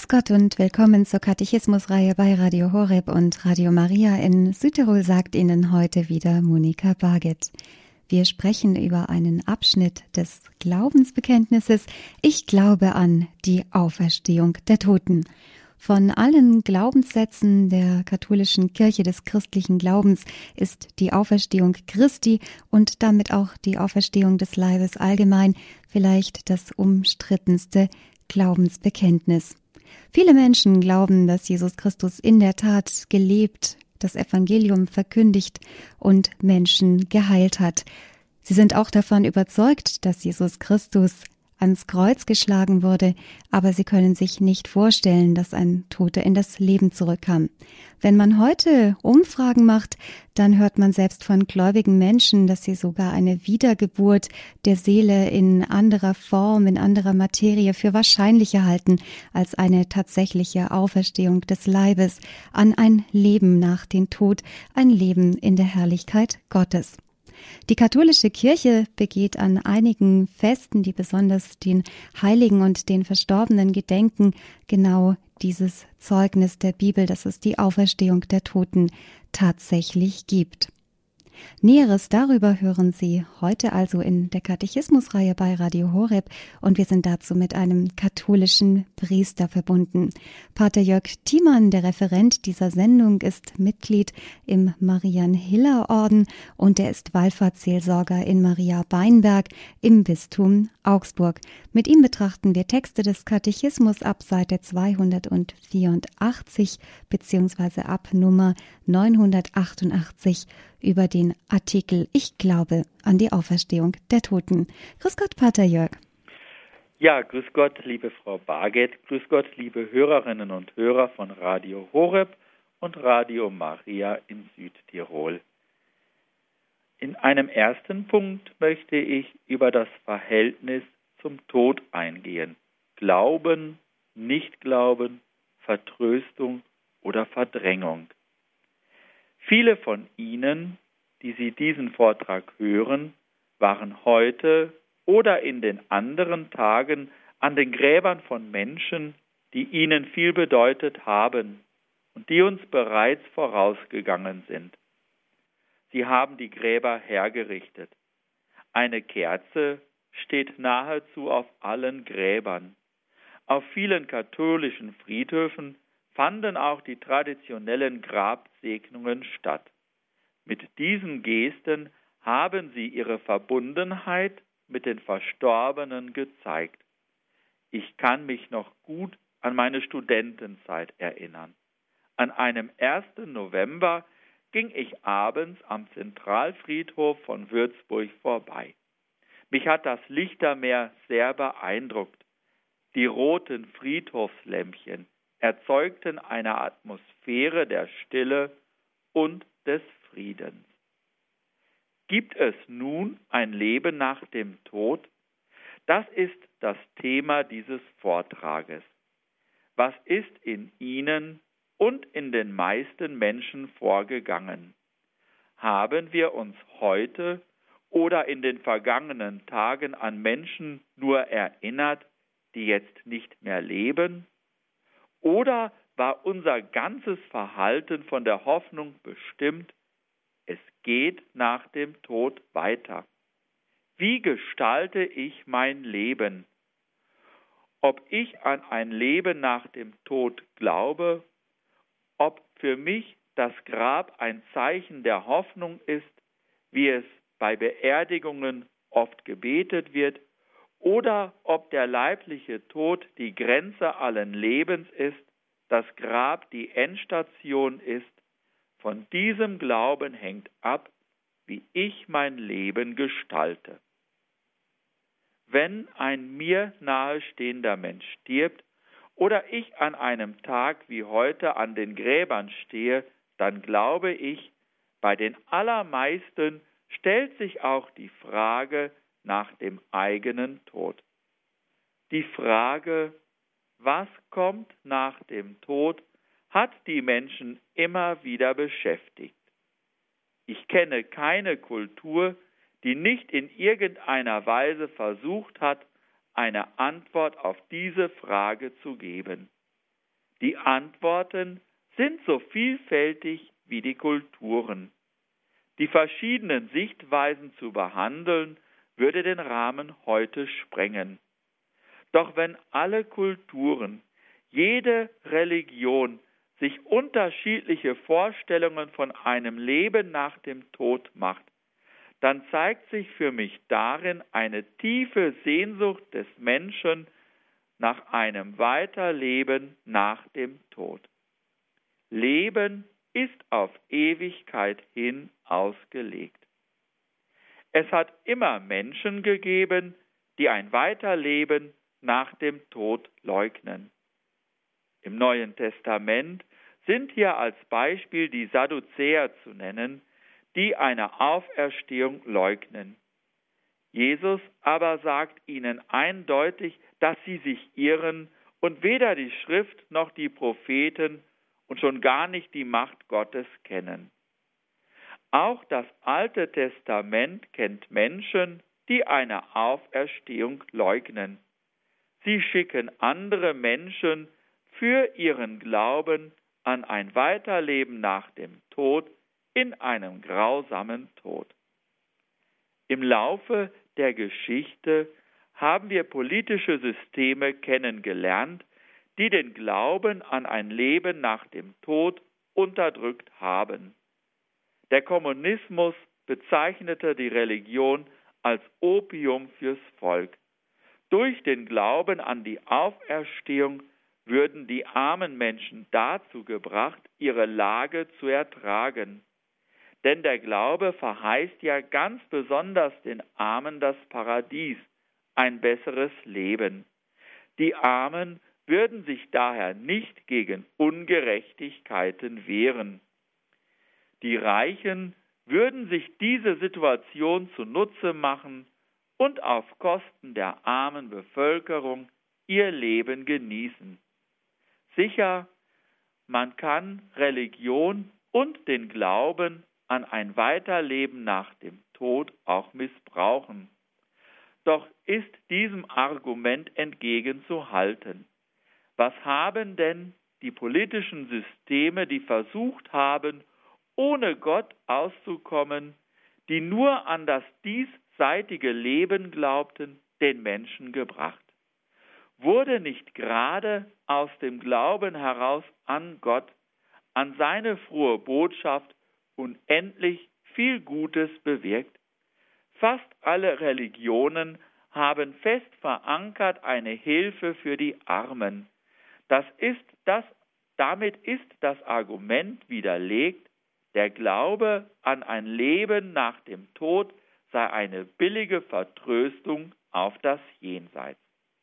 Grüß Gott und willkommen zur Katechismusreihe bei Radio Horeb und Radio Maria in Südtirol, sagt Ihnen heute wieder Monika Barget. Wir sprechen über einen Abschnitt des Glaubensbekenntnisses. Ich glaube an die Auferstehung der Toten. Von allen Glaubenssätzen der katholischen Kirche des christlichen Glaubens ist die Auferstehung Christi und damit auch die Auferstehung des Leibes allgemein vielleicht das umstrittenste Glaubensbekenntnis. Viele Menschen glauben, dass Jesus Christus in der Tat gelebt, das Evangelium verkündigt und Menschen geheilt hat. Sie sind auch davon überzeugt, dass Jesus Christus ans Kreuz geschlagen wurde, aber sie können sich nicht vorstellen, dass ein Toter in das Leben zurückkam. Wenn man heute Umfragen macht, dann hört man selbst von gläubigen Menschen, dass sie sogar eine Wiedergeburt der Seele in anderer Form, in anderer Materie für wahrscheinlicher halten als eine tatsächliche Auferstehung des Leibes an ein Leben nach dem Tod, ein Leben in der Herrlichkeit Gottes. Die katholische Kirche begeht an einigen Festen, die besonders den Heiligen und den Verstorbenen gedenken, genau dieses Zeugnis der Bibel, dass es die Auferstehung der Toten tatsächlich gibt. Näheres darüber hören Sie heute also in der Katechismusreihe bei Radio Horeb und wir sind dazu mit einem katholischen Priester verbunden. Pater Jörg Thiemann, der Referent dieser Sendung, ist Mitglied im Marian-Hiller-Orden und er ist Wallfahrtsseelsorger in Maria Beinberg im Bistum Augsburg. Mit ihm betrachten wir Texte des Katechismus ab Seite 284 bzw. ab Nummer 988 über den Artikel Ich glaube an die Auferstehung der Toten. Grüß Gott, Pater Jörg. Ja, grüß Gott, liebe Frau Barget, grüß Gott, liebe Hörerinnen und Hörer von Radio Horeb und Radio Maria in Südtirol. In einem ersten Punkt möchte ich über das Verhältnis zum Tod eingehen. Glauben, Nichtglauben, Vertröstung oder Verdrängung. Viele von Ihnen, die Sie diesen Vortrag hören, waren heute oder in den anderen Tagen an den Gräbern von Menschen, die Ihnen viel bedeutet haben und die uns bereits vorausgegangen sind. Sie haben die Gräber hergerichtet. Eine Kerze steht nahezu auf allen Gräbern. Auf vielen katholischen Friedhöfen fanden auch die traditionellen Grabsegnungen statt. Mit diesen Gesten haben sie ihre Verbundenheit mit den Verstorbenen gezeigt. Ich kann mich noch gut an meine Studentenzeit erinnern. An einem 1. November ging ich abends am Zentralfriedhof von Würzburg vorbei. Mich hat das Lichtermeer sehr beeindruckt. Die roten Friedhofslämpchen erzeugten eine Atmosphäre der Stille und des Friedens. Gibt es nun ein Leben nach dem Tod? Das ist das Thema dieses Vortrages. Was ist in Ihnen und in den meisten Menschen vorgegangen? Haben wir uns heute oder in den vergangenen Tagen an Menschen nur erinnert, die jetzt nicht mehr leben? Oder war unser ganzes Verhalten von der Hoffnung bestimmt, es geht nach dem Tod weiter? Wie gestalte ich mein Leben? Ob ich an ein Leben nach dem Tod glaube, ob für mich das Grab ein Zeichen der Hoffnung ist, wie es bei Beerdigungen oft gebetet wird, oder ob der leibliche Tod die Grenze allen Lebens ist, das Grab die Endstation ist, von diesem Glauben hängt ab, wie ich mein Leben gestalte. Wenn ein mir nahestehender Mensch stirbt oder ich an einem Tag wie heute an den Gräbern stehe, dann glaube ich, bei den allermeisten stellt sich auch die Frage nach dem eigenen Tod. Die Frage, was kommt nach dem Tod, hat die Menschen immer wieder beschäftigt. Ich kenne keine Kultur, die nicht in irgendeiner Weise versucht hat, eine Antwort auf diese Frage zu geben. Die Antworten sind so vielfältig wie die Kulturen. Die verschiedenen Sichtweisen zu behandeln, würde den Rahmen heute sprengen. Doch wenn alle Kulturen, jede Religion sich unterschiedliche Vorstellungen von einem Leben nach dem Tod macht, dann zeigt sich für mich darin eine tiefe Sehnsucht des Menschen nach einem Weiterleben nach dem Tod. Leben ist auf Ewigkeit hin ausgelegt. Es hat immer Menschen gegeben, die ein Weiterleben nach dem Tod leugnen. Im Neuen Testament sind hier als Beispiel die Sadduzäer zu nennen, die eine Auferstehung leugnen. Jesus aber sagt ihnen eindeutig, dass sie sich irren und weder die Schrift noch die Propheten und schon gar nicht die Macht Gottes kennen. Auch das Alte Testament kennt Menschen, die eine Auferstehung leugnen. Sie schicken andere Menschen für ihren Glauben an ein Weiterleben nach dem Tod in einem grausamen Tod. Im Laufe der Geschichte haben wir politische Systeme kennengelernt, die den Glauben an ein Leben nach dem Tod unterdrückt haben. Der Kommunismus bezeichnete die Religion als Opium fürs Volk. Durch den Glauben an die Auferstehung würden die armen Menschen dazu gebracht, ihre Lage zu ertragen. Denn der Glaube verheißt ja ganz besonders den Armen das Paradies, ein besseres Leben. Die Armen würden sich daher nicht gegen Ungerechtigkeiten wehren. Die Reichen würden sich diese Situation zunutze machen und auf Kosten der armen Bevölkerung ihr Leben genießen. Sicher, man kann Religion und den Glauben an ein Weiterleben nach dem Tod auch missbrauchen. Doch ist diesem Argument entgegenzuhalten. Was haben denn die politischen Systeme, die versucht haben, ohne Gott auszukommen, die nur an das diesseitige Leben glaubten, den Menschen gebracht? Wurde nicht gerade aus dem Glauben heraus an Gott, an seine frohe Botschaft unendlich viel Gutes bewirkt? Fast alle Religionen haben fest verankert eine Hilfe für die Armen. Damit ist das Argument widerlegt, der Glaube an ein Leben nach dem Tod sei eine billige Vertröstung auf das Jenseits.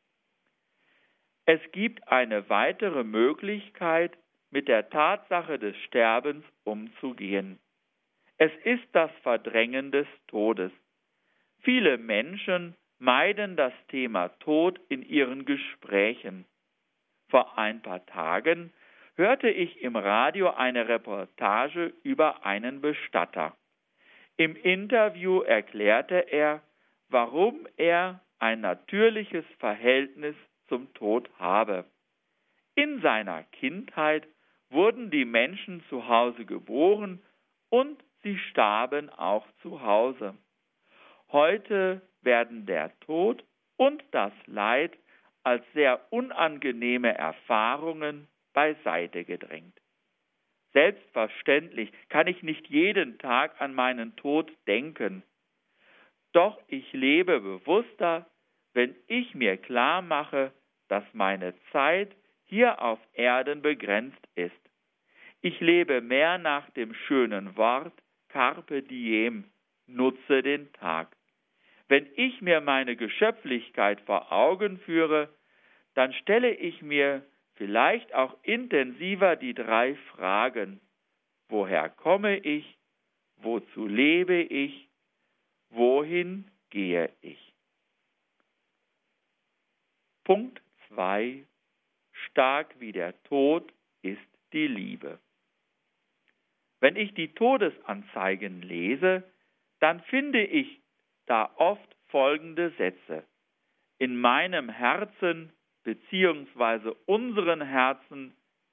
Es gibt eine weitere Möglichkeit, mit der Tatsache des Sterbens umzugehen. Es ist das Verdrängen des Todes. Viele Menschen meiden das Thema Tod in ihren Gesprächen. Vor ein paar Tagen hörte ich im Radio eine Reportage über einen Bestatter. Im Interview erklärte er, warum er ein natürliches Verhältnis zum Tod habe. In seiner Kindheit wurden die Menschen zu Hause geboren und sie starben auch zu Hause. Heute werden der Tod und das Leid als sehr unangenehme Erfahrungen beiseite gedrängt. Selbstverständlich kann ich nicht jeden Tag an meinen Tod denken. Doch ich lebe bewusster, wenn ich mir klar mache, dass meine Zeit hier auf Erden begrenzt ist. Ich lebe mehr nach dem schönen Wort Carpe diem, nutze den Tag. Wenn ich mir meine Geschöpflichkeit vor Augen führe, dann stelle ich mir vielleicht auch intensiver die 3 Fragen: Woher komme ich? Wozu lebe ich? Wohin gehe ich? Punkt 2. Stark wie der Tod ist die Liebe. Wenn ich die Todesanzeigen lese, dann finde ich da oft folgende Sätze: In meinem Herzen bzw. unseren Herzen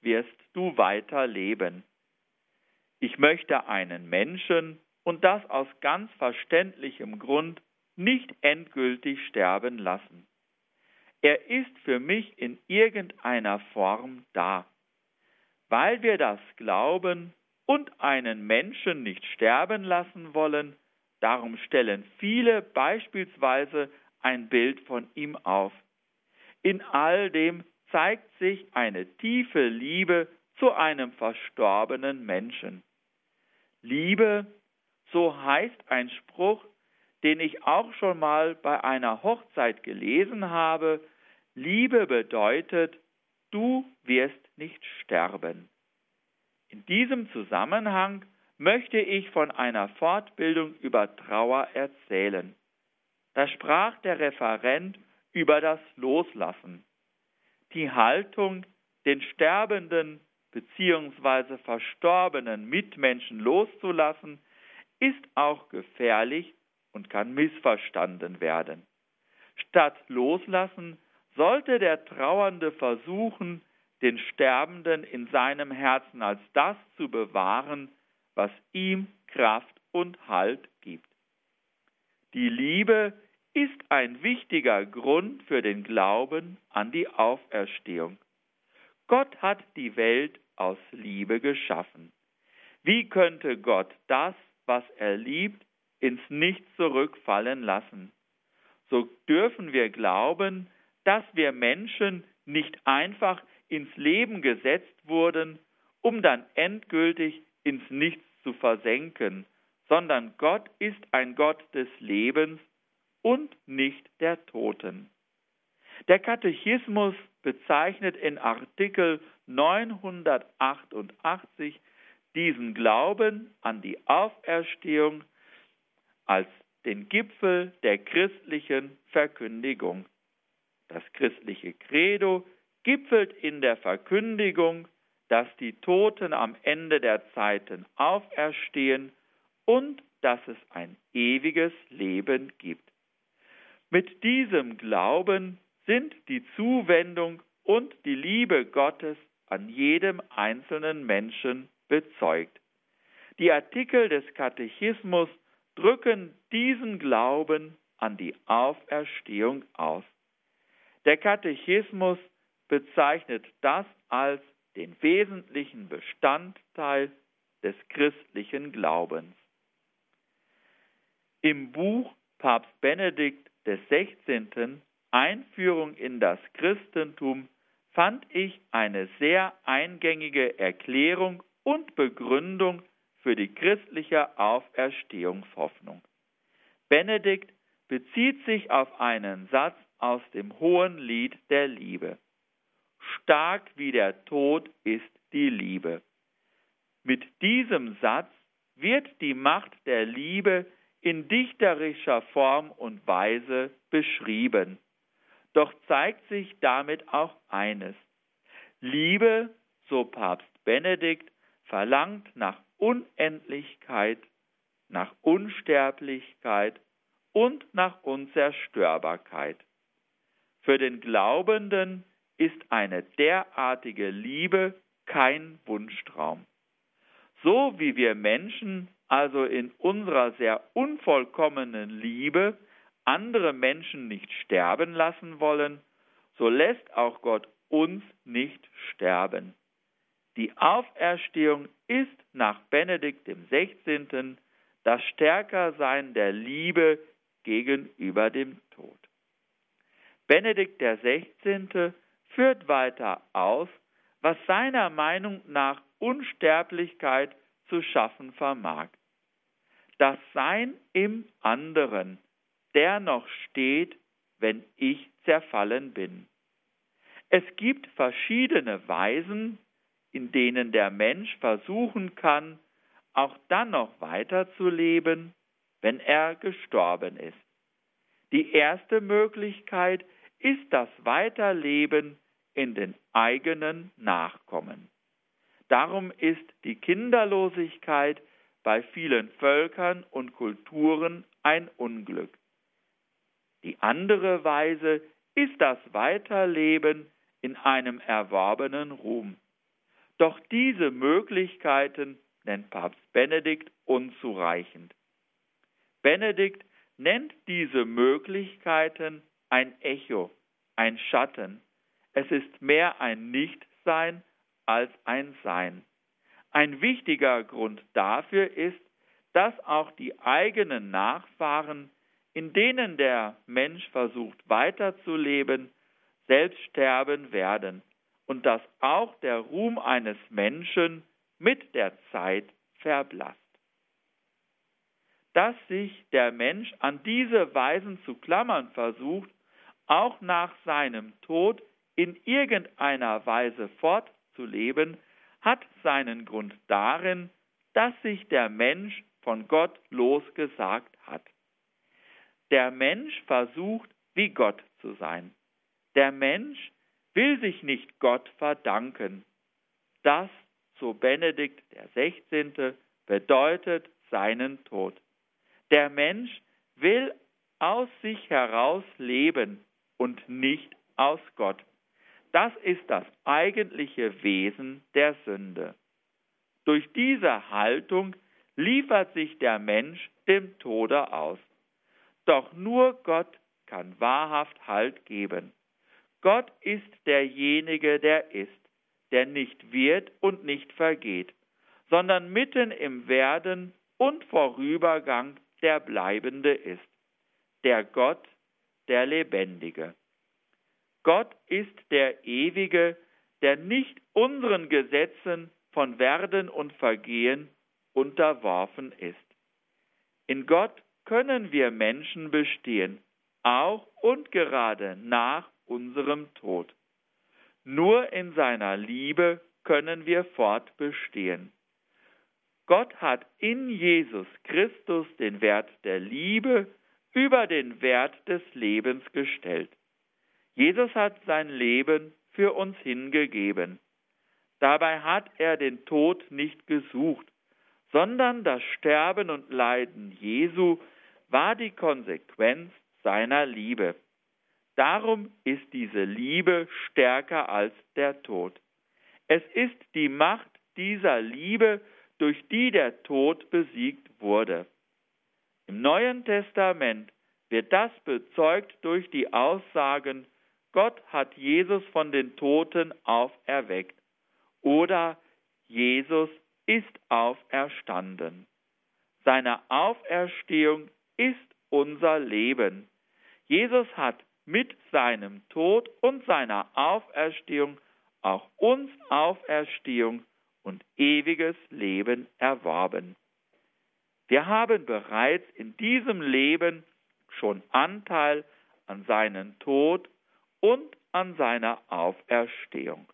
wirst du weiter leben. Ich möchte einen Menschen, und das aus ganz verständlichem Grund, nicht endgültig sterben lassen. Er ist für mich in irgendeiner Form da. Weil wir das glauben und einen Menschen nicht sterben lassen wollen, darum stellen viele beispielsweise ein Bild von ihm auf. In all dem zeigt sich eine tiefe Liebe zu einem verstorbenen Menschen. Liebe, so heißt ein Spruch, den ich auch schon mal bei einer Hochzeit gelesen habe. Liebe bedeutet, du wirst nicht sterben. In diesem Zusammenhang möchte ich von einer Fortbildung über Trauer erzählen. Da sprach der Referent über das Loslassen. Die Haltung, den sterbenden bzw. verstorbenen Mitmenschen loszulassen, ist auch gefährlich und kann missverstanden werden. Statt loslassen sollte der Trauernde versuchen, den Sterbenden in seinem Herzen als das zu bewahren, was ihm Kraft und Halt gibt. Die Liebe ist ein wichtiger Grund für den Glauben an die Auferstehung. Gott hat die Welt aus Liebe geschaffen. Wie könnte Gott das, was er liebt, ins Nichts zurückfallen lassen? So dürfen wir glauben, dass wir Menschen nicht einfach ins Leben gesetzt wurden, um dann endgültig ins Nichts zu versenken, sondern Gott ist ein Gott des Lebens und nicht der Toten. Der Katechismus bezeichnet in Artikel 988 diesen Glauben an die Auferstehung als den Gipfel der christlichen Verkündigung. Das christliche Credo gipfelt in der Verkündigung, dass die Toten am Ende der Zeiten auferstehen und dass es ein ewiges Leben gibt. Mit diesem Glauben sind die Zuwendung und die Liebe Gottes an jedem einzelnen Menschen bezeugt. Die Artikel des Katechismus drücken diesen Glauben an die Auferstehung aus. Der Katechismus bezeichnet das als den wesentlichen Bestandteil des christlichen Glaubens. Im Buch Papst Benedikt XVI. Einführung in das Christentum fand ich eine sehr eingängige Erklärung und Begründung für die christliche Auferstehungshoffnung. Benedikt bezieht sich auf einen Satz aus dem Hohenlied der Liebe. Stark wie der Tod ist die Liebe. Mit diesem Satz wird die Macht der Liebe in dichterischer Form und Weise beschrieben. Doch zeigt sich damit auch eines. Liebe, so Papst Benedikt, verlangt nach Unendlichkeit, nach Unsterblichkeit und nach Unzerstörbarkeit. Für den Glaubenden ist eine derartige Liebe kein Wunschtraum. So wie wir Menschen also in unserer sehr unvollkommenen Liebe andere Menschen nicht sterben lassen wollen, so lässt auch Gott uns nicht sterben. Die Auferstehung ist nach Benedikt XVI. Das Stärkersein der Liebe gegenüber dem Tod. Benedikt XVI. Führt weiter aus, was seiner Meinung nach Unsterblichkeit zu schaffen vermag. Das Sein im anderen, der noch steht, wenn ich zerfallen bin. Es gibt verschiedene Weisen, in denen der Mensch versuchen kann, auch dann noch weiterzuleben, wenn er gestorben ist. Die erste Möglichkeit ist das Weiterleben in den eigenen Nachkommen. Darum ist die Kinderlosigkeit bei vielen Völkern und Kulturen ein Unglück. Die andere Weise ist das Weiterleben in einem erworbenen Ruhm. Doch diese Möglichkeiten nennt Papst Benedikt unzureichend. Benedikt nennt diese Möglichkeiten ein Echo, ein Schatten. Es ist mehr ein Nichtsein als ein Sein. Ein wichtiger Grund dafür ist, dass auch die eigenen Nachfahren, in denen der Mensch versucht weiterzuleben, selbst sterben werden und dass auch der Ruhm eines Menschen mit der Zeit verblasst. Dass sich der Mensch an diese Weisen zu klammern versucht, auch nach seinem Tod in irgendeiner Weise fortzuleben, hat seinen Grund darin, dass sich der Mensch von Gott losgesagt hat. Der Mensch versucht, wie Gott zu sein. Der Mensch will sich nicht Gott verdanken. Das, so Benedikt XVI., bedeutet seinen Tod. Der Mensch will aus sich heraus leben und nicht aus Gott. Das ist das eigentliche Wesen der Sünde. Durch diese Haltung liefert sich der Mensch dem Tode aus. Doch nur Gott kann wahrhaft Halt geben. Gott ist derjenige, der ist, der nicht wird und nicht vergeht, sondern mitten im Werden und Vorübergang der Bleibende ist. Der Gott, der Lebendige. Gott ist der Ewige, der nicht unseren Gesetzen von Werden und Vergehen unterworfen ist. In Gott können wir Menschen bestehen, auch und gerade nach unserem Tod. Nur in seiner Liebe können wir fortbestehen. Gott hat in Jesus Christus den Wert der Liebe über den Wert des Lebens gestellt. Jesus hat sein Leben für uns hingegeben. Dabei hat er den Tod nicht gesucht, sondern das Sterben und Leiden Jesu war die Konsequenz seiner Liebe. Darum ist diese Liebe stärker als der Tod. Es ist die Macht dieser Liebe, durch die der Tod besiegt wurde. Im Neuen Testament wird das bezeugt durch die Aussagen, Gott hat Jesus von den Toten auferweckt oder Jesus ist auferstanden. Seine Auferstehung ist unser Leben. Jesus hat mit seinem Tod und seiner Auferstehung auch uns Auferstehung und ewiges Leben erworben. Wir haben bereits in diesem Leben schon Anteil an seinem Tod und an seiner Auferstehung.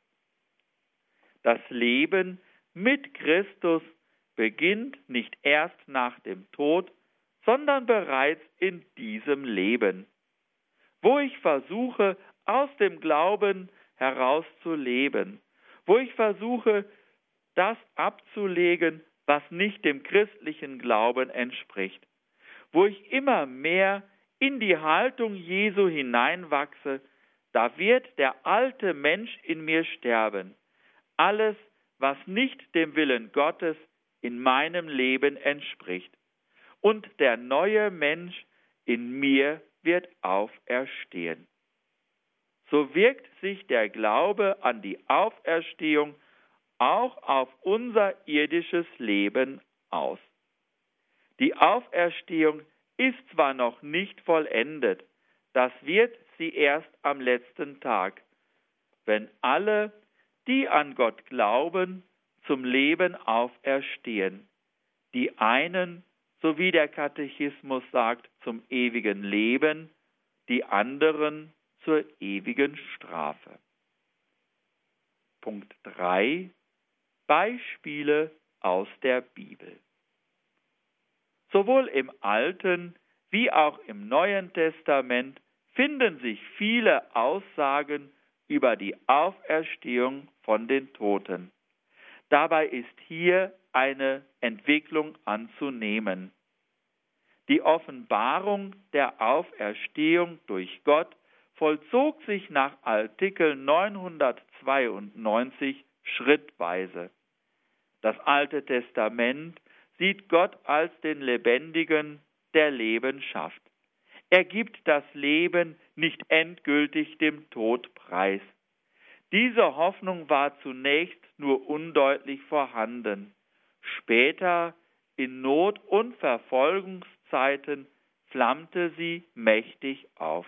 Das Leben mit Christus beginnt nicht erst nach dem Tod, sondern bereits in diesem Leben. Wo ich versuche, aus dem Glauben heraus zu leben, wo ich versuche, das abzulegen, was nicht dem christlichen Glauben entspricht, wo ich immer mehr in die Haltung Jesu hineinwachse, da wird der alte Mensch in mir sterben. Alles, was nicht dem Willen Gottes in meinem Leben entspricht. Und der neue Mensch in mir wird auferstehen. So wirkt sich der Glaube an die Auferstehung auch auf unser irdisches Leben aus. Die Auferstehung ist zwar noch nicht vollendet, das wird sie erst am letzten Tag, wenn alle, die an Gott glauben, zum Leben auferstehen. Die einen, so wie der Katechismus sagt, zum ewigen Leben, die anderen zur ewigen Strafe. Punkt 3. Beispiele aus der Bibel. Sowohl im Alten wie auch im Neuen Testament finden sich viele Aussagen über die Auferstehung von den Toten. Dabei ist hier eine Entwicklung anzunehmen. Die Offenbarung der Auferstehung durch Gott vollzog sich nach Artikel 992 schrittweise. Das Alte Testament sieht Gott als den Lebendigen, der Leben schafft. Er gibt das Leben nicht endgültig dem Tod preis. Diese Hoffnung war zunächst nur undeutlich vorhanden. Später, in Not- und Verfolgungszeiten, flammte sie mächtig auf.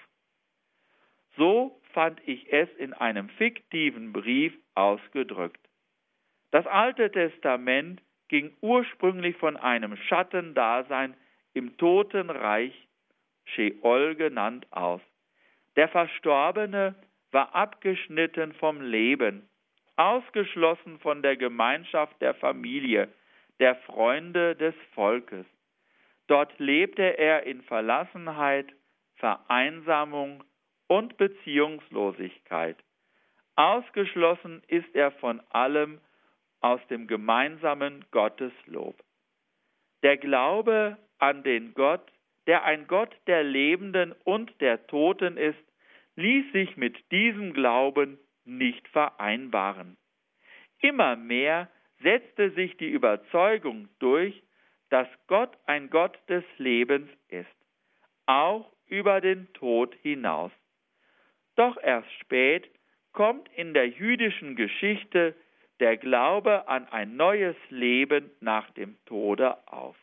So fand ich es in einem fiktiven Brief ausgedrückt. Das Alte Testament ging ursprünglich von einem Schattendasein im Totenreich, Scheol genannt, aus. Der Verstorbene war abgeschnitten vom Leben, ausgeschlossen von der Gemeinschaft der Familie, der Freunde des Volkes. Dort lebte er in Verlassenheit, Vereinsamung und Beziehungslosigkeit. Ausgeschlossen ist er von allem aus dem gemeinsamen Gotteslob. Der Glaube an den Gott, der ein Gott der Lebenden und der Toten ist, ließ sich mit diesem Glauben nicht vereinbaren. Immer mehr setzte sich die Überzeugung durch, dass Gott ein Gott des Lebens ist, auch über den Tod hinaus. Doch erst spät kommt in der jüdischen Geschichte der Glaube an ein neues Leben nach dem Tode auf.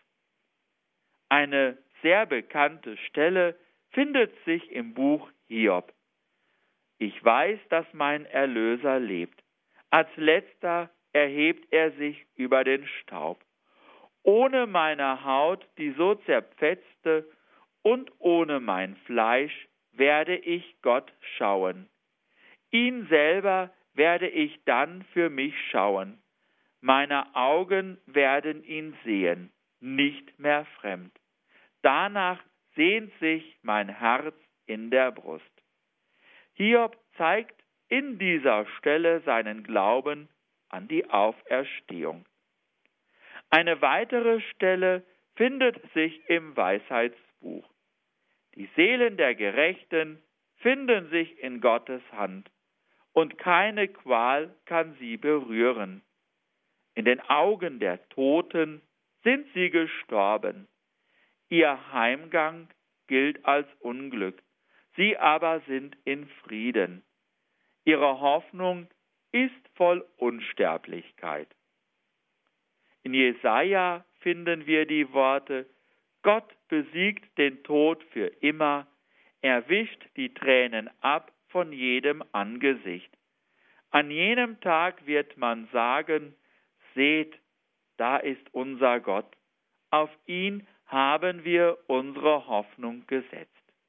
Eine sehr bekannte Stelle findet sich im Buch Hiob. Ich weiß, dass mein Erlöser lebt. Als letzter erhebt er sich über den Staub. Ohne meine Haut, die so zerfetzte, und ohne mein Fleisch werde ich Gott schauen. Ihn selber werde ich dann für mich schauen. Meine Augen werden ihn sehen, nicht mehr fremd. Danach sehnt sich mein Herz in der Brust. Hiob zeigt in dieser Stelle seinen Glauben an die Auferstehung. Eine weitere Stelle findet sich im Weisheitsbuch. Die Seelen der Gerechten finden sich in Gottes Hand, und keine Qual kann sie berühren. In den Augen der Toten sind sie gestorben. Ihr Heimgang gilt als Unglück, sie aber sind in Frieden. Ihre Hoffnung ist voll Unsterblichkeit. In Jesaja finden wir die Worte: Gott besiegt den Tod für immer, er wischt die Tränen ab von jedem Angesicht. An jenem Tag wird man sagen: Seht, da ist unser Gott, auf ihn haben wir unsere Hoffnung gesetzt.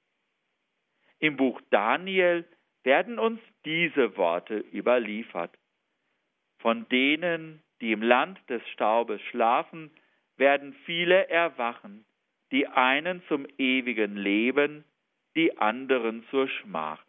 Im Buch Daniel werden uns diese Worte überliefert: Von denen, die im Land des Staubes schlafen, werden viele erwachen, die einen zum ewigen Leben, die anderen zur Schmach.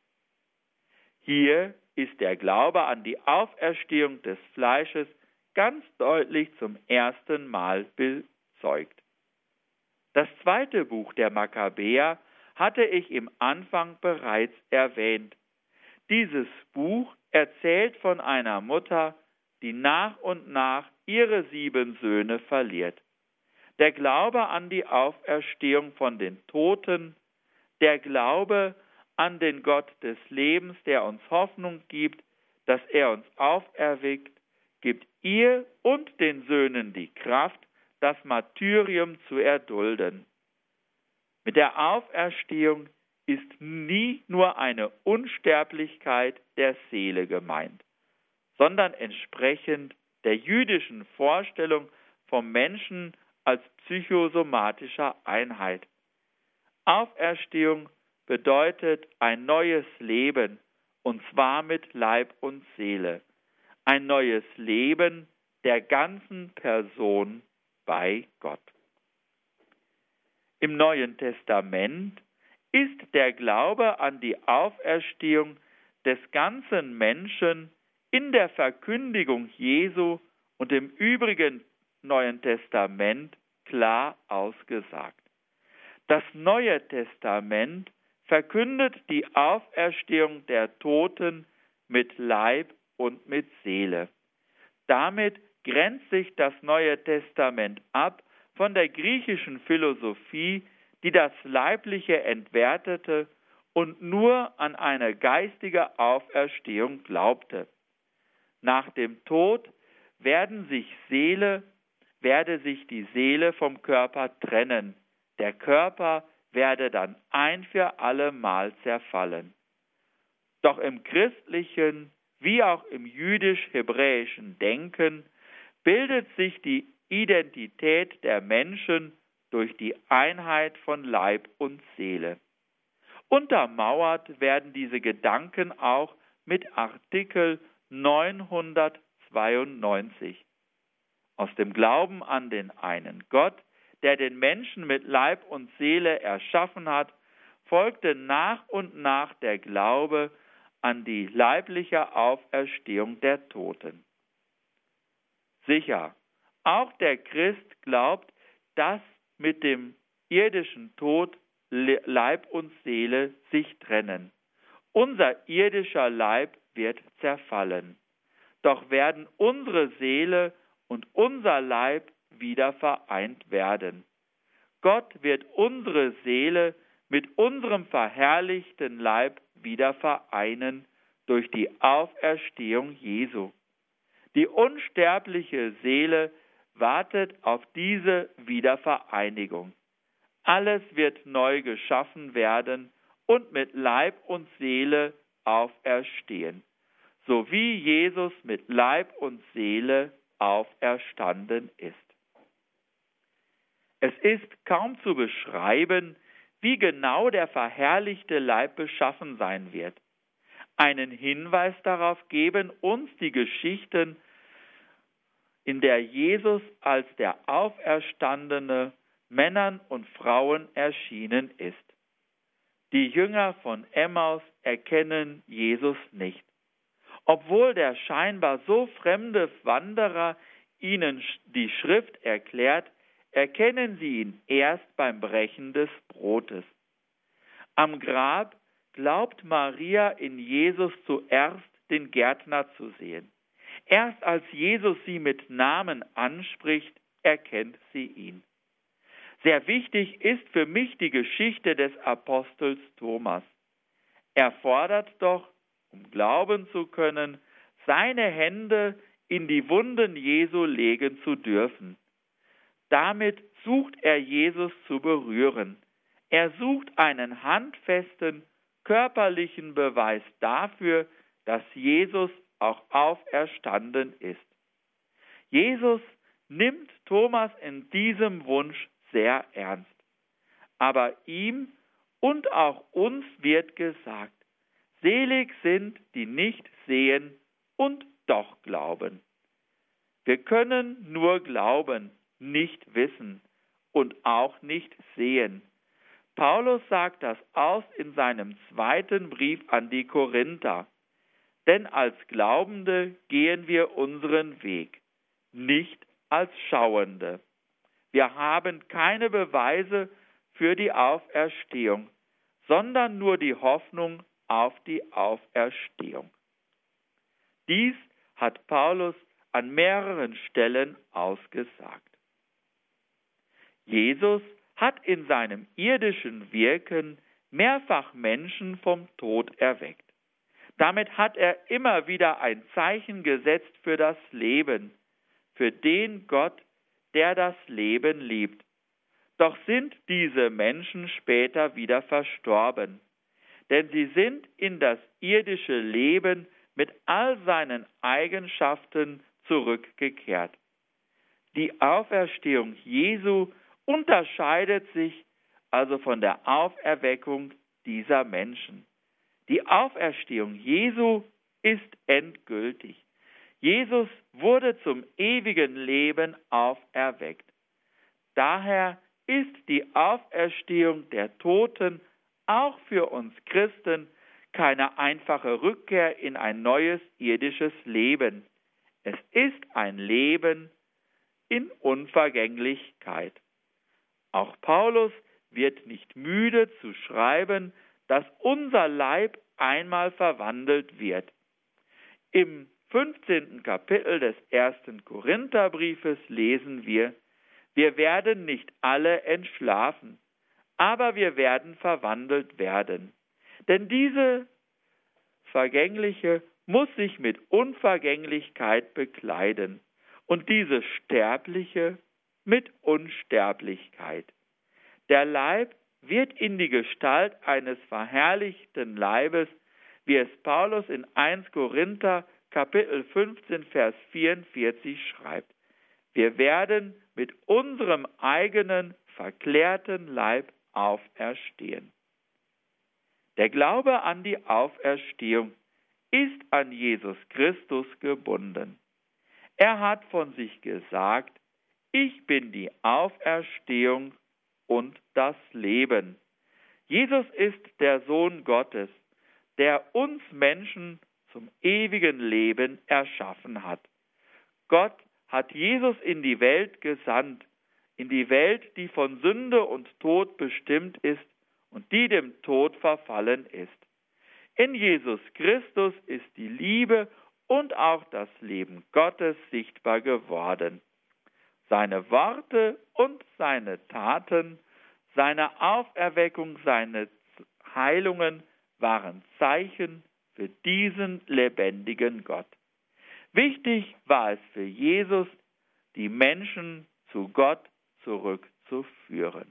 Hier ist der Glaube an die Auferstehung des Fleisches ganz deutlich zum ersten Mal bezeugt. Das zweite Buch der Makkabäer hatte ich im Anfang bereits erwähnt. Dieses Buch erzählt von einer Mutter, die nach und nach ihre 7 Söhne verliert. Der Glaube an die Auferstehung von den Toten, der Glaube an den Gott des Lebens, der uns Hoffnung gibt, dass er uns auferweckt, gibt ihr und den Söhnen die Kraft, das Martyrium zu erdulden. Mit der Auferstehung ist nie nur eine Unsterblichkeit der Seele gemeint, sondern entsprechend der jüdischen Vorstellung vom Menschen als psychosomatischer Einheit. Auferstehung bedeutet ein neues Leben, und zwar mit Leib und Seele. Ein neues Leben der ganzen Person bei Gott. Im Neuen Testament ist der Glaube an die Auferstehung des ganzen Menschen in der Verkündigung Jesu und im übrigen Neuen Testament klar ausgesagt. Das Neue Testament verkündet die Auferstehung der Toten mit Leib und mit Seele. Damit grenzt sich das Neue Testament ab von der griechischen Philosophie, die das Leibliche entwertete und nur an eine geistige Auferstehung glaubte. Nach dem Tod werde sich die Seele vom Körper trennen. Der Körper werde dann ein für alle Mal zerfallen. Doch im christlichen wie auch im jüdisch-hebräischen Denken bildet sich die Identität der Menschen durch die Einheit von Leib und Seele. Untermauert werden diese Gedanken auch mit Artikel 992. Aus dem Glauben an den einen Gott, der den Menschen mit Leib und Seele erschaffen hat, folgte nach und nach der Glaube an die leibliche Auferstehung der Toten. Sicher, auch der Christ glaubt, dass mit dem irdischen Tod Leib und Seele sich trennen. Unser irdischer Leib wird zerfallen. Doch werden unsere Seele und unser Leib wieder vereint werden. Gott wird unsere Seele mit unserem verherrlichten Leib wieder vereinen durch die Auferstehung Jesu. Die unsterbliche Seele wartet auf diese Wiedervereinigung. Alles wird neu geschaffen werden und mit Leib und Seele auferstehen, so wie Jesus mit Leib und Seele auferstanden ist. Es ist kaum zu beschreiben, wie genau der verherrlichte Leib beschaffen sein wird. Einen Hinweis darauf geben uns die Geschichten, in der Jesus als der Auferstandene Männern und Frauen erschienen ist. Die Jünger von Emmaus erkennen Jesus nicht. Obwohl der scheinbar so fremde Wanderer ihnen die Schrift erklärt, erkennen sie ihn erst beim Brechen des Brotes. Am Grab glaubt Maria in Jesus zuerst den Gärtner zu sehen. Erst als Jesus sie mit Namen anspricht, erkennt sie ihn. Sehr wichtig ist für mich die Geschichte des Apostels Thomas. Er fordert doch, um glauben zu können, seine Hände in die Wunden Jesu legen zu dürfen. Damit sucht er Jesus zu berühren. Er sucht einen handfesten, körperlichen Beweis dafür, dass Jesus auch auferstanden ist. Jesus nimmt Thomas in diesem Wunsch sehr ernst. Aber ihm und auch uns wird gesagt, selig sind, die nicht sehen und doch glauben. Wir können nur glauben, nicht wissen und auch nicht sehen. Paulus sagt das aus in seinem 2. Brief an die Korinther. Denn als Glaubende gehen wir unseren Weg, nicht als Schauende. Wir haben keine Beweise für die Auferstehung, sondern nur die Hoffnung auf die Auferstehung. Dies hat Paulus an mehreren Stellen ausgesagt. Jesus hat in seinem irdischen Wirken mehrfach Menschen vom Tod erweckt. Damit hat er immer wieder ein Zeichen gesetzt für das Leben, für den Gott, der das Leben liebt. Doch sind diese Menschen später wieder verstorben, denn sie sind in das irdische Leben mit all seinen Eigenschaften zurückgekehrt. Die Auferstehung Jesu unterscheidet sich also von der Auferweckung dieser Menschen. Die Auferstehung Jesu ist endgültig. Jesus wurde zum ewigen Leben auferweckt. Daher ist die Auferstehung der Toten auch für uns Christen keine einfache Rückkehr in ein neues irdisches Leben. Es ist ein Leben in Unvergänglichkeit. Auch Paulus wird nicht müde zu schreiben, dass unser Leib einmal verwandelt wird. Im 15. Kapitel des 1. Korintherbriefes lesen wir: Wir werden nicht alle entschlafen, aber wir werden verwandelt werden. Denn diese Vergängliche muss sich mit Unvergänglichkeit bekleiden und diese Sterbliche mit Unsterblichkeit. Der Leib wird in die Gestalt eines verherrlichten Leibes, wie es Paulus in 1 Korinther Kapitel 15, Vers 44 schreibt. Wir werden mit unserem eigenen verklärten Leib auferstehen. Der Glaube an die Auferstehung ist an Jesus Christus gebunden. Er hat von sich gesagt: Ich bin die Auferstehung und das Leben. Jesus ist der Sohn Gottes, der uns Menschen zum ewigen Leben erschaffen hat. Gott hat Jesus in die Welt gesandt, in die Welt, die von Sünde und Tod bestimmt ist und die dem Tod verfallen ist. In Jesus Christus ist die Liebe und auch das Leben Gottes sichtbar geworden. Seine Worte und seine Taten, seine Auferweckung, seine Heilungen waren Zeichen für diesen lebendigen Gott. Wichtig war es für Jesus, die Menschen zu Gott zurückzuführen.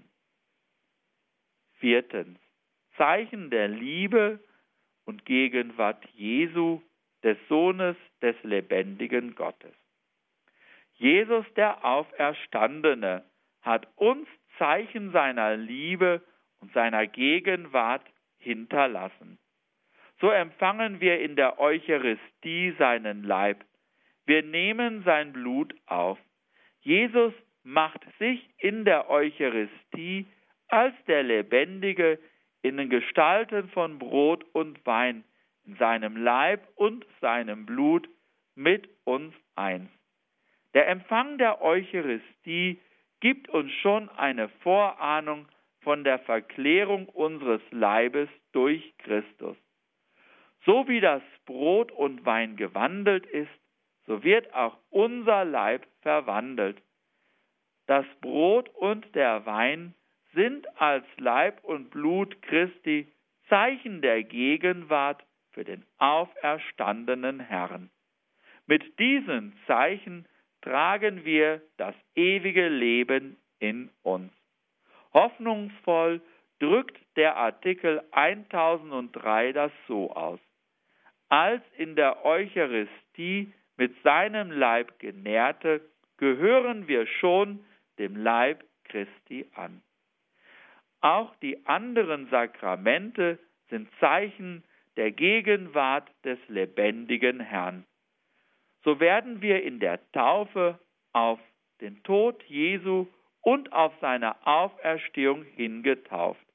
4. Zeichen der Liebe und Gegenwart Jesu, des Sohnes des lebendigen Gottes. Jesus, der Auferstandene, hat uns Zeichen seiner Liebe und seiner Gegenwart hinterlassen. So empfangen wir in der Eucharistie seinen Leib. Wir nehmen sein Blut auf. Jesus macht sich in der Eucharistie als der Lebendige in den Gestalten von Brot und Wein, in seinem Leib und seinem Blut mit uns eins. Der Empfang der Eucharistie gibt uns schon eine Vorahnung von der Verklärung unseres Leibes durch Christus. So wie das Brot und Wein gewandelt ist, so wird auch unser Leib verwandelt. Das Brot und der Wein sind als Leib und Blut Christi Zeichen der Gegenwart für den auferstandenen Herrn. Mit diesen Zeichen tragen wir das ewige Leben in uns. Hoffnungsvoll drückt der Artikel 1003 das so aus: Als in der Eucharistie mit seinem Leib Genährte, gehören wir schon dem Leib Christi an. Auch die anderen Sakramente sind Zeichen der Gegenwart des lebendigen Herrn. So werden wir in der Taufe auf den Tod Jesu und auf seine Auferstehung hingetauft.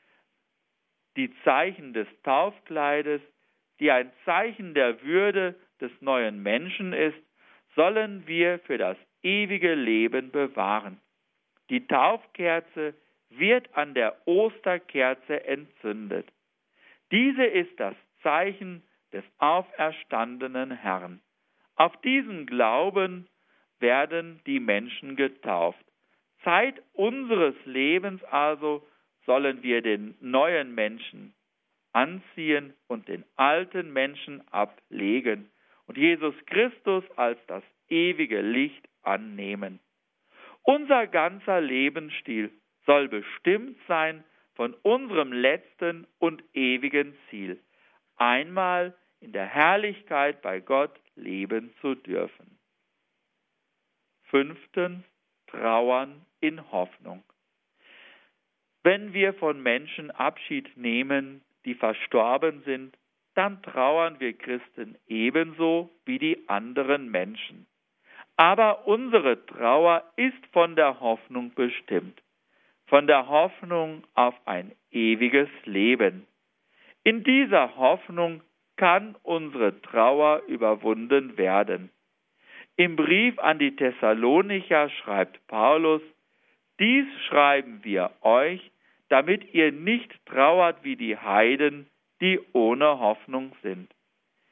Die Zeichen des Taufkleides, die ein Zeichen der Würde des neuen Menschen ist, sollen wir für das ewige Leben bewahren. Die Taufkerze wird an der Osterkerze entzündet. Diese ist das Zeichen des auferstandenen Herrn. Auf diesen Glauben werden die Menschen getauft. Zeit unseres Lebens also sollen wir den neuen Menschen anziehen und den alten Menschen ablegen und Jesus Christus als das ewige Licht annehmen. Unser ganzer Lebensstil soll bestimmt sein von unserem letzten und ewigen Ziel, einmal in der Herrlichkeit bei Gott leben zu dürfen. 5. Trauern in Hoffnung. Wenn wir von Menschen Abschied nehmen, die verstorben sind, dann trauern wir Christen ebenso wie die anderen Menschen. Aber unsere Trauer ist von der Hoffnung bestimmt, von der Hoffnung auf ein ewiges Leben. In dieser Hoffnung kann unsere Trauer überwunden werden. Im Brief an die Thessalonicher schreibt Paulus: Dies schreiben wir euch, damit ihr nicht trauert wie die Heiden, die ohne Hoffnung sind.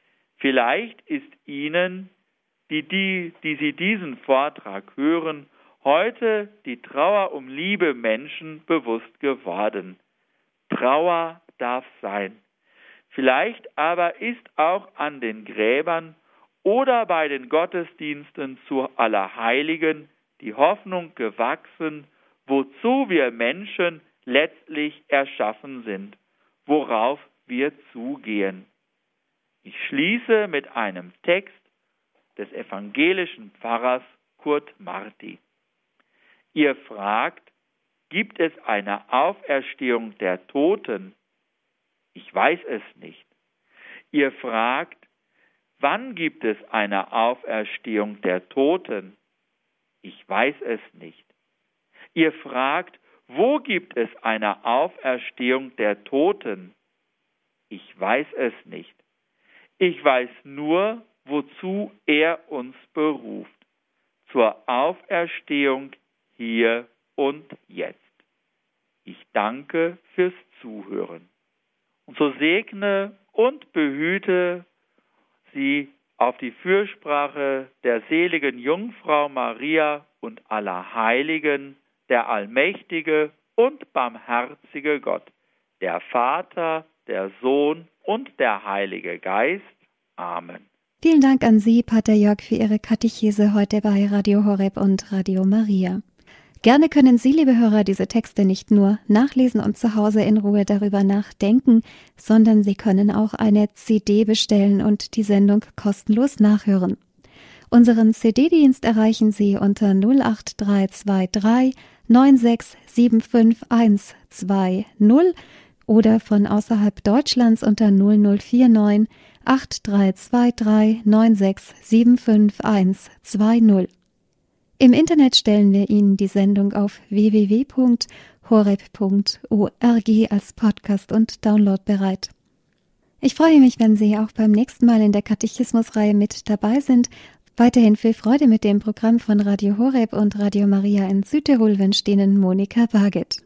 Vielleicht ist Ihnen, die Sie diesen Vortrag hören, heute die Trauer um liebe Menschen bewusst geworden. Trauer darf sein. Vielleicht aber ist auch an den Gräbern oder bei den Gottesdiensten zu Allerheiligen die Hoffnung gewachsen, wozu wir Menschen letztlich erschaffen sind, worauf wir zugehen. Ich schließe mit einem Text des evangelischen Pfarrers Kurt Marti. Ihr fragt, gibt es eine Auferstehung der Toten? Ich weiß es nicht. Ihr fragt, wann gibt es eine Auferstehung der Toten? Ich weiß es nicht. Ihr fragt, wo gibt es eine Auferstehung der Toten? Ich weiß es nicht. Ich weiß nur, wozu er uns beruft. Zur Auferstehung hier und jetzt. Ich danke fürs Zuhören. Und so segne und behüte Sie auf die Fürsprache der seligen Jungfrau Maria und aller Heiligen, der allmächtige und barmherzige Gott, der Vater, der Sohn und der Heilige Geist. Amen. Vielen Dank an Sie, Pater Jörg, für Ihre Katechese heute bei Radio Horeb und Radio Maria. Gerne können Sie, liebe Hörer, diese Texte nicht nur nachlesen und zu Hause in Ruhe darüber nachdenken, sondern Sie können auch eine CD bestellen und die Sendung kostenlos nachhören. Unseren CD-Dienst erreichen Sie unter 08323 9675120 oder von außerhalb Deutschlands unter 0049 8323 9675120. Im Internet stellen wir Ihnen die Sendung auf www.horeb.org als Podcast und Download bereit. Ich freue mich, wenn Sie auch beim nächsten Mal in der Katechismusreihe mit dabei sind. Weiterhin viel Freude mit dem Programm von Radio Horeb und Radio Maria in Südtirol wünscht Ihnen Monika Barget.